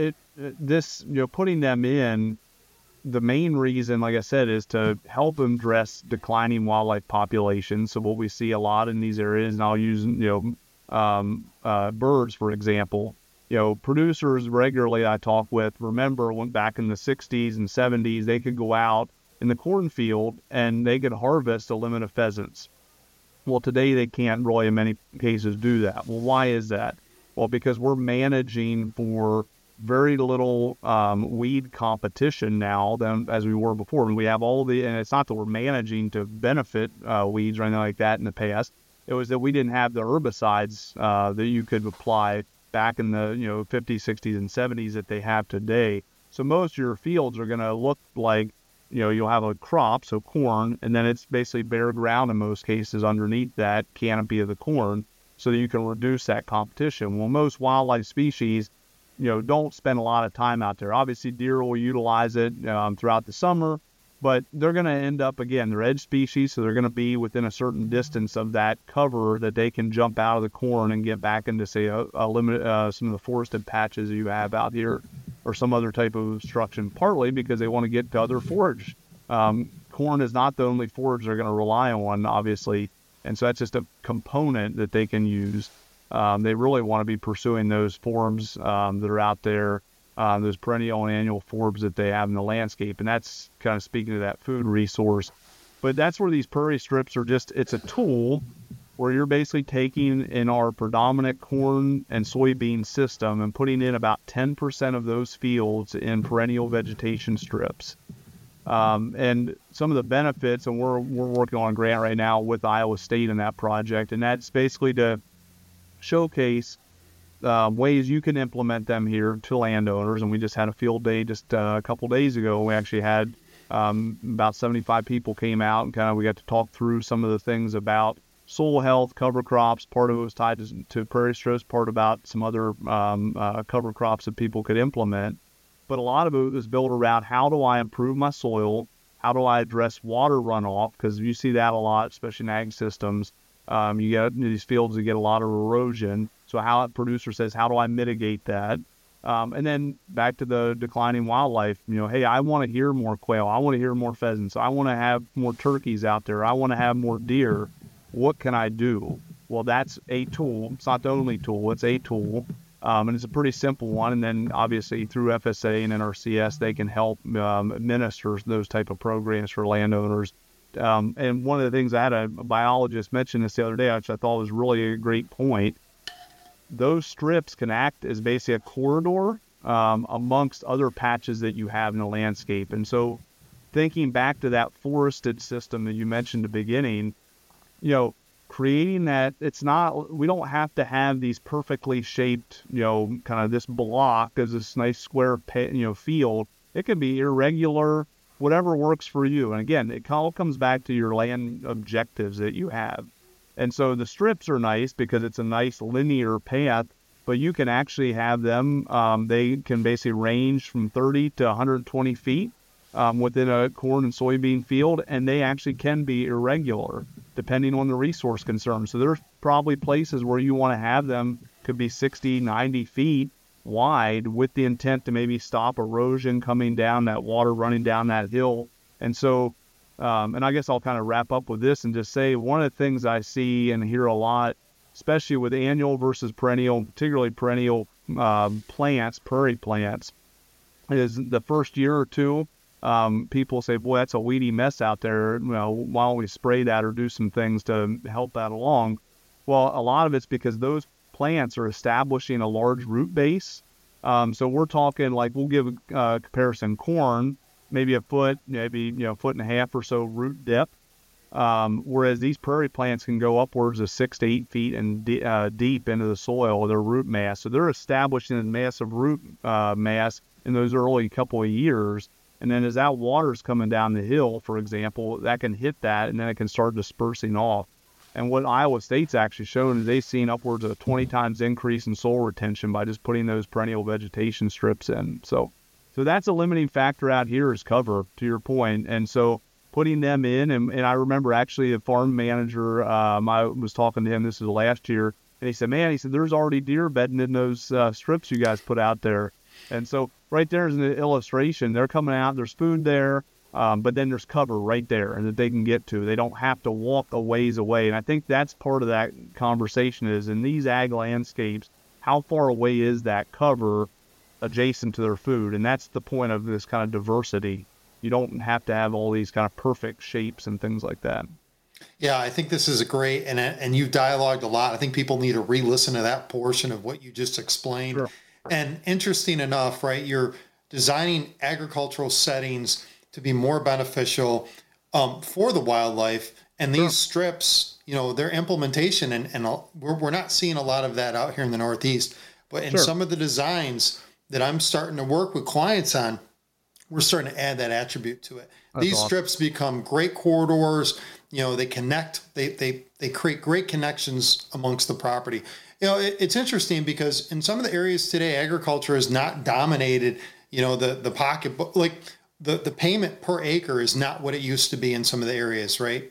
putting them in, the main reason, like I said, is to help address declining wildlife populations. So what we see a lot in these areas, and I'll use, birds, for example, producers regularly I talk with, remember when back in the 60s and 70s, they could go out in the cornfield and they could harvest a limit of pheasants. Well, today they can't really in many cases do that. Well, why is that? Well, because we're managing for very little weed competition now than as we were before. And we have and it's not that we're managing to benefit weeds or anything like that in the past. It was that we didn't have the herbicides that you could apply back in the 50s, 60s, and 70s that they have today. So most of your fields are going to look like, you'll have a crop, so corn, and then it's basically bare ground in most cases underneath that canopy of the corn so that you can reduce that competition. Well, most wildlife species don't spend a lot of time out there. Obviously, deer will utilize it throughout the summer, but they're going to end up, again, they're edge species, so they're going to be within a certain distance of that cover that they can jump out of the corn and get back into, say, some of the forested patches you have out here or some other type of obstruction, partly because they want to get to other forage. Corn is not the only forage they're going to rely on, obviously, and so that's just a component that they can use. They really want to be pursuing those forms that are out there, those perennial and annual forbs that they have in the landscape. And that's kind of speaking to that food resource. But that's where these prairie strips are it's a tool where you're basically taking in our predominant corn and soybean system and putting in about 10% of those fields in perennial vegetation strips. And some of the benefits, and we're working on a grant right now with Iowa State in that project, and that's basically to showcase ways you can implement them here to landowners. And we just had a field day just a couple days ago. We actually had about 75 people came out, and we got to talk through some of the things about soil health, cover crops. Part of it was tied to prairie strips, part about some other cover crops that people could implement. But a lot of it was built around how do I improve my soil? How do I address water runoff? Because you see that a lot, especially in ag systems. You get these fields that get a lot of erosion. So how a producer says, how do I mitigate that? And then back to the declining wildlife, hey, I want to hear more quail. I want to hear more pheasants. I want to have more turkeys out there. I want to have more deer. What can I do? Well, that's a tool. It's not the only tool. It's a tool. And it's a pretty simple one. And then obviously through FSA and NRCS, they can help administer those type of programs for landowners. And one of the things I had a biologist mention this the other day, which I thought was really a great point. Those strips can act as basically a corridor amongst other patches that you have in the landscape. And so thinking back to that forested system that you mentioned at the beginning, creating that, we don't have to have these perfectly shaped, kind of this block as this nice square, field. It can be irregular, whatever works for you. And again, it all comes back to your land objectives that you have. And so the strips are nice because it's a nice linear path, but you can actually have them, they can basically range from 30 to 120 feet within a corn and soybean field, and they actually can be irregular depending on the resource concern. So there's probably places where you want to have them could be 60, 90 feet wide with the intent to maybe stop erosion coming down, that water running down that hill. And so, and I guess I'll kind of wrap up with this and just say one of the things I see and hear a lot, especially with annual versus perennial, particularly perennial plants, prairie plants, is the first year or two, people say, boy, that's a weedy mess out there. Why don't we spray that or do some things to help that along? Well, a lot of it's because those plants are establishing a large root base. So we're talking like, we'll give a comparison, corn, maybe a foot, maybe, foot and a half or so root depth. Whereas these prairie plants can go upwards of 6 to 8 feet and deep into the soil, their root mass. So they're establishing a massive root mass in those early couple of years. And then as that water's coming down the hill, for example, that can hit that and then it can start dispersing off. And what Iowa State's actually shown is they've seen upwards of a 20 times increase in soil retention by just putting those perennial vegetation strips in. So So that's a limiting factor out here is cover, to your point. And so putting them in, and I remember actually a farm manager, I was talking to him, this is last year, and he said, there's already deer bedding in those strips you guys put out there. And so right there is an illustration. They're coming out, there's food there, but then there's cover right there and that they can get to. They don't have to walk a ways away. And I think that's part of that conversation is in these ag landscapes, how far away is that cover adjacent to their food? And that's the point of this kind of diversity. You don't have to have all these kind of perfect shapes and things like that. Yeah, I think this is a great, and you've dialogued a lot. I think people need to re-listen to that portion of what you just explained. Sure. And interesting enough, right, you're designing agricultural settings to be more beneficial for the wildlife. And these strips, their implementation, and we're not seeing a lot of that out here in the Northeast, but in some of the designs that I'm starting to work with clients on, we're starting to add that attribute to it. These awesome. Strips become great corridors. They connect, they create great connections amongst the property. It's interesting because in some of the areas today, agriculture is not dominated, the pocket, but like the payment per acre is not what it used to be in some of the areas. Right.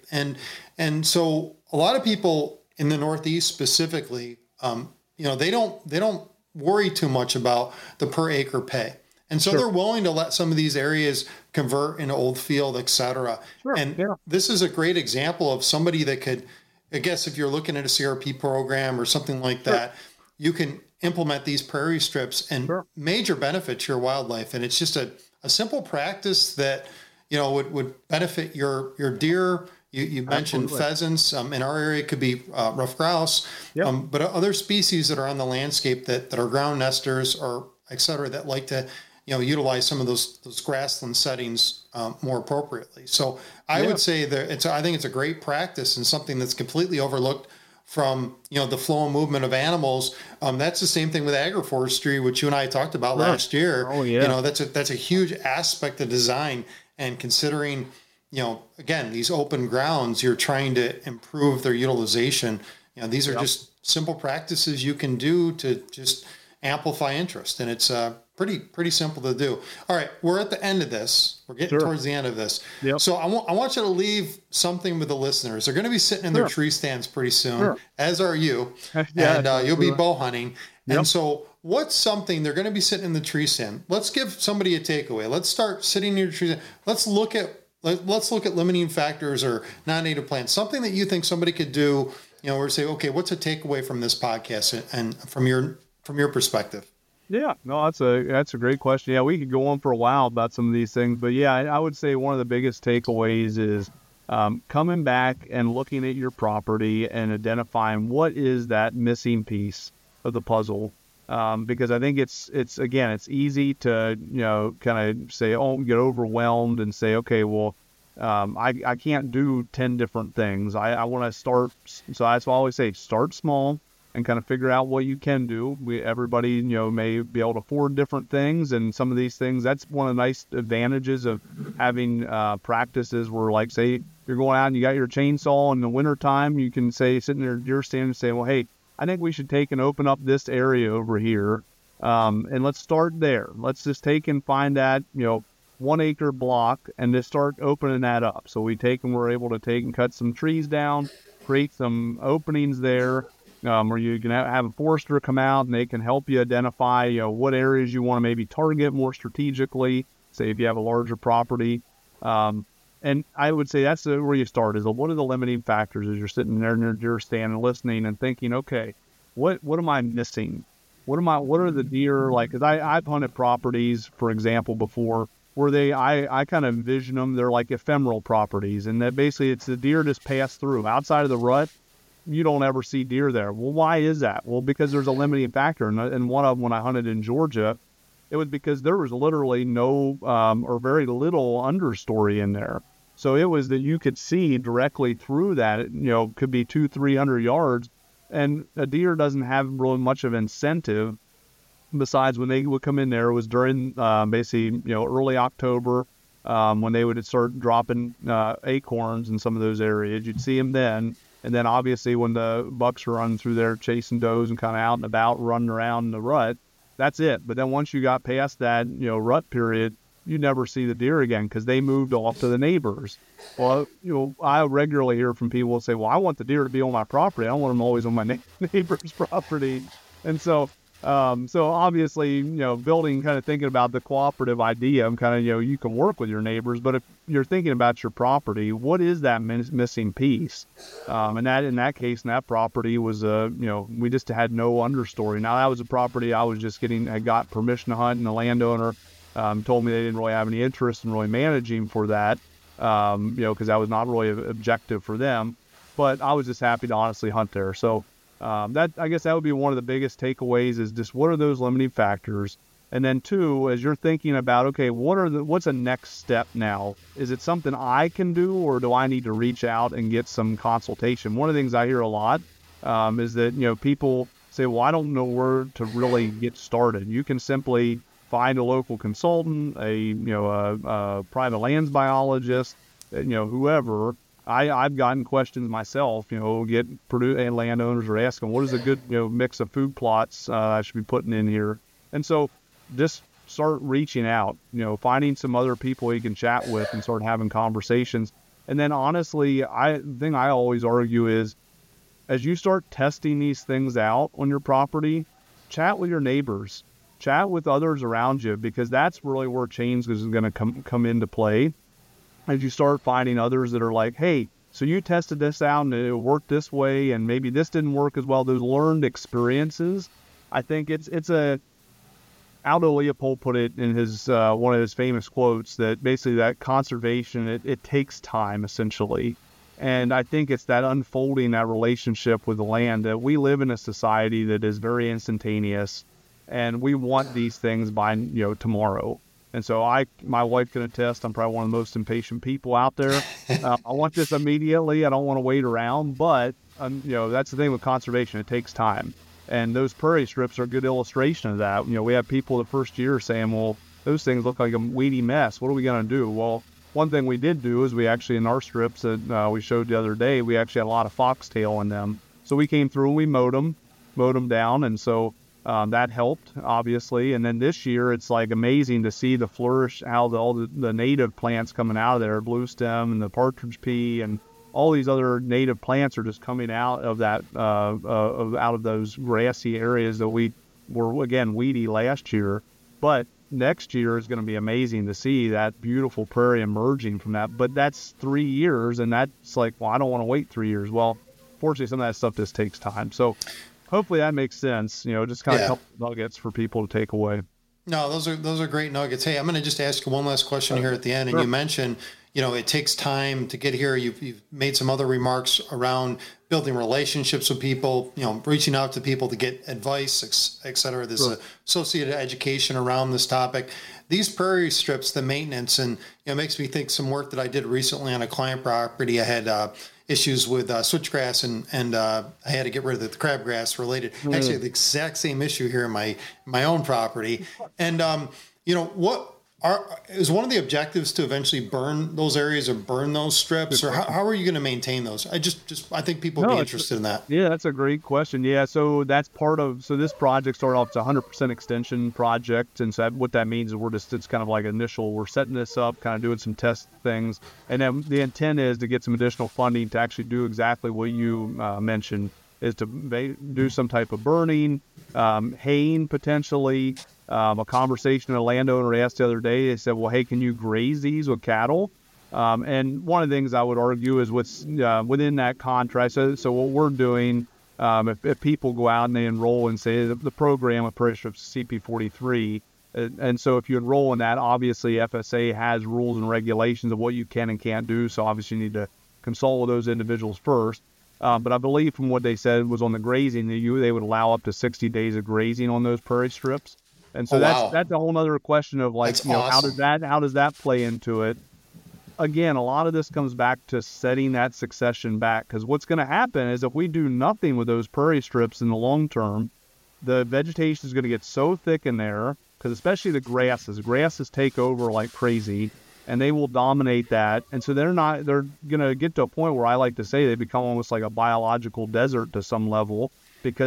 And so a lot of people in the Northeast specifically, they don't worry too much about the per acre pay. And so they're willing to let some of these areas convert into old field, et cetera. This is a great example of somebody that could, I guess, if you're looking at a CRP program or something like that, you can implement these prairie strips and major benefit to your wildlife. And it's just a simple practice that, would benefit your deer. You mentioned pheasants. In our area, it could be rough grouse, but other species that are on the landscape that are ground nesters or et cetera, that like to, utilize some of those grassland settings more appropriately. So I would say that I think it's a great practice and something that's completely overlooked from, the flow and movement of animals. That's the same thing with agroforestry, which you and I talked about last year. Oh, yeah. That's a huge aspect of design, and considering, again, these open grounds, you're trying to improve their utilization. These are just simple practices you can do to just amplify interest. And it's pretty simple to do. All right. We're at the end of this. We're getting towards the end of this. So I want you to leave something with the listeners. They're going to be sitting in their tree stands pretty soon, as are you, and you'll be bow hunting. And so what's something they're going to be sitting in the tree stand? Let's give somebody a takeaway. Let's start sitting in your tree stand. Let's look at limiting factors or non-native plants, something that you think somebody could do, or say, okay, what's a takeaway from this podcast and from your perspective? Yeah, no, that's a great question. Yeah, we could go on for a while about some of these things, but yeah, I would say one of the biggest takeaways is coming back and looking at your property and identifying what is that missing piece of the puzzle. Because I think it's easy to, kind of say, get overwhelmed and say, okay, well, I can't do 10 different things. I want to start. So that's why I always say, start small and kind of figure out what you can do. Everybody, may be able to afford different things, and some of these things, that's one of the nice advantages of having practices where, like, say, you're going out and you got your chainsaw in the wintertime, you can say, sit in your deer stand and say, well, hey, I think we should take and open up this area over here, and let's start there. Let's just take and find that, 1 acre block and just start opening that up. So we're able to take and cut some trees down, create some openings there, where you can have a forester come out and they can help you identify, what areas you want to maybe target more strategically, say if you have a larger property. And I would say that's where you start, is what are the limiting factors as you're sitting there in your deer stand and listening and thinking, okay, what am I missing? What are the deer like? Because I've hunted properties, for example, before where I kind of envision them, they're like ephemeral properties, and that basically it's the deer just pass through. Outside of the rut, you don't ever see deer there. Well, why is that? Well, because there's a limiting factor. And one of them, when I hunted in Georgia, it was because there was literally no or very little understory in there. So it was that you could see directly through that, it could be 200-300 yards. And a deer doesn't have really much of incentive. Besides, when they would come in there, it was during basically, early October when they would start dropping acorns in some of those areas. You'd see them then. And then obviously when the bucks are running through there chasing does and kind of out and about, running around in the rut, that's it. But then once you got past that, rut period, you never see the deer again because they moved off to the neighbors. Well, I regularly hear from people say, well, I want the deer to be on my property. I don't want them always on my neighbor's property. And so obviously, building, kind of thinking about the cooperative idea, I'm kind of, you can work with your neighbors, but if you're thinking about your property, what is that missing piece? And that, in that case, in that property was, we just had no understory. Now that was a property I got permission to hunt, and the landowner told me they didn't really have any interest in really managing for that, because that was not really an objective for them. But I was just happy to honestly hunt there. So I guess that would be one of the biggest takeaways, is just what are those limiting factors? And then two, as you're thinking about, okay, what's a next step now? Is it something I can do, or do I need to reach out and get some consultation? One of the things I hear a lot is that, people say, well, I don't know where to really get started. You can simply find a local consultant, a private lands biologist, whoever. I've gotten questions myself, Purdue and landowners are asking, what is a good, mix of food plots I should be putting in here? And so just start reaching out, finding some other people you can chat with and start having conversations. And then honestly, the thing I always argue is, as you start testing these things out on your property, chat with your neighbors, chat with others around you, because that's really where change is going to come into play. As you start finding others that are like, hey, so you tested this out and it worked this way, and maybe this didn't work as well. Those learned experiences, I think it's Aldo Leopold put it in his one of his famous quotes, that basically that conservation, it takes time, essentially. And I think it's that unfolding that relationship with the land, that we live in a society that is very instantaneous, and we want these things by tomorrow. And so my wife can attest, I'm probably one of the most impatient people out there. I want this immediately. I don't want to wait around. But, that's the thing with conservation. It takes time. And those prairie strips are a good illustration of that. We have people the first year saying, well, those things look like a weedy mess. What are we going to do? Well, one thing we did do is we actually, in our strips that we showed the other day, we actually had a lot of foxtail in them. So we came through and we mowed them down. And so that helped, obviously. And then this year, it's like amazing to see the flourish, how all the native plants coming out of there, blue stem and the partridge pea and all these other native plants are just coming out of that, out of those grassy areas that we were, again, weedy last year. But next year is going to be amazing to see that beautiful prairie emerging from that. But that's 3 years, and that's like, well, I don't want to wait 3 years. Well, fortunately, some of that stuff just takes time. So hopefully that makes sense, just kind of a couple nuggets for people to take away. No, those are great nuggets. Hey, I'm going to just ask you one last question here at the end. And you mentioned, it takes time to get here. You've made some other remarks around building relationships with people, reaching out to people to get advice, et cetera. There's associated education around this topic. These prairie strips, the maintenance, and it makes me think some work that I did recently on a client property. I had issues with switchgrass and I had to get rid of the crabgrass related. Actually, the exact same issue here in my own property. And what is one of the objectives to eventually burn those areas or burn those strips, or how are you going to maintain those? I think people would be interested in that. Yeah, that's a great question. Yeah, so that's so this project started off as a 100% extension project. And so what that means is it's kind of like initial, we're setting this up, kind of doing some test things. And then the intent is to get some additional funding to actually do exactly what you mentioned, is to do some type of burning, haying potentially. A conversation a landowner asked the other day, they said, well, hey, can you graze these with cattle? And one of the things I would argue is what's within that contract. So what we're doing, if people go out and they enroll in, say, the program of Prairie Strips CP43, and so if you enroll in that, obviously FSA has rules and regulations of what you can and can't do. So obviously you need to consult with those individuals first. But I believe from what they said was on the grazing, they would allow up to 60 days of grazing on those prairie strips. And so that's a whole other question of like, that's awesome. how does that play into it? Again, a lot of this comes back to setting that succession back, because what's going to happen is if we do nothing with those prairie strips in the long term, the vegetation is going to get so thick in there, because especially the grasses take over like crazy, and they will dominate that. And so they're going to get to a point where I like to say they become almost like a biological desert to some level, because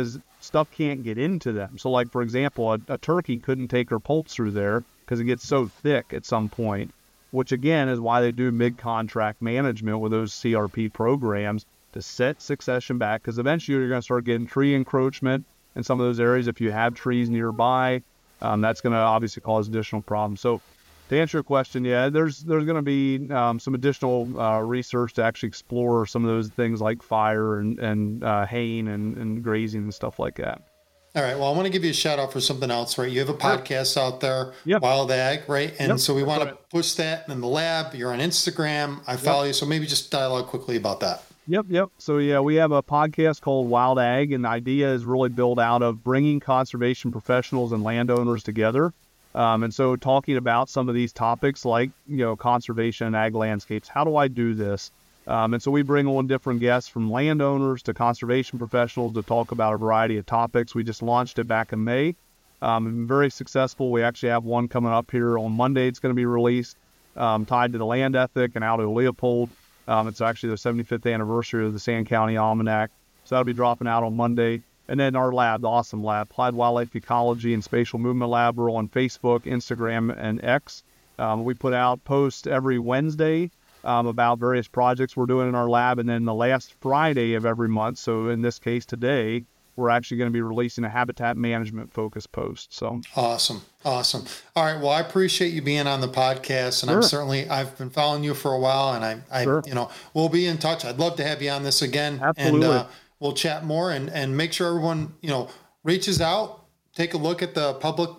stuff can't get into them. So like, for example, a turkey couldn't take her poults through there because it gets so thick at some point, which again is why they do mid-contract management with those CRP programs to set succession back, because eventually you're going to start getting tree encroachment in some of those areas. If you have trees nearby, that's going to obviously cause additional problems. So to answer your question, yeah, there's going to be some additional research to actually explore some of those things like fire and haying and grazing and stuff like that. All right. Well, I want to give you a shout out for something else, right? You have a podcast out there, Wild Ag, right? And so we want to push that in the lab. You're on Instagram. I follow you. So maybe just dialogue quickly about that. Yep. So yeah, we have a podcast called Wild Ag, and the idea is really built out of bringing conservation professionals and landowners together. And so talking about some of these topics like, conservation and ag landscapes. How do I do this? And so we bring on different guests from landowners to conservation professionals to talk about a variety of topics. We just launched it back in May. Very successful. We actually have one coming up here on Monday. It's going to be released, tied to the land ethic and Aldo Leopold. It's actually the 75th anniversary of the Sand County Almanac. So that'll be dropping out on Monday. And then our lab, the awesome lab, Applied Wildlife Ecology and Spatial Movement Lab. We're on Facebook, Instagram, and X. We put out posts every Wednesday about various projects we're doing in our lab. And then the last Friday of every month, so in this case today, we're actually going to be releasing a habitat management focused post. So awesome. All right. Well, I appreciate you being on the podcast, and I've been following you for a while, and I we'll be in touch. I'd love to have you on this again. Absolutely. And we'll chat more and make sure everyone, reaches out, take a look at the public,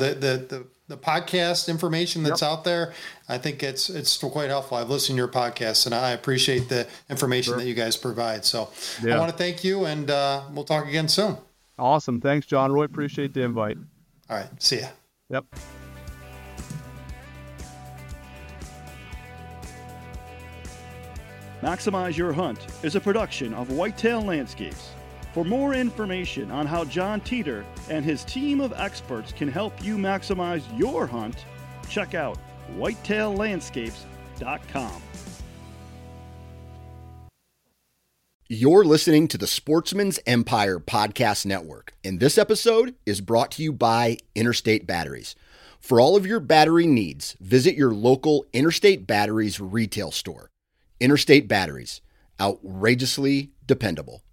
the podcast information that's out there. I think it's quite helpful. I've listened to your podcast, and I appreciate the information that you guys provide. So I want to thank you, and we'll talk again soon. Awesome. Thanks, John. Really appreciate the invite. All right. See ya. Yep. Maximize Your Hunt is a production of Whitetail Landscapes. For more information on how John Teeter and his team of experts can help you maximize your hunt, check out whitetaillandscapes.com. You're listening to the Sportsman's Empire Podcast Network, and this episode is brought to you by Interstate Batteries. For all of your battery needs, visit your local Interstate Batteries retail store. Interstate Batteries, outrageously dependable.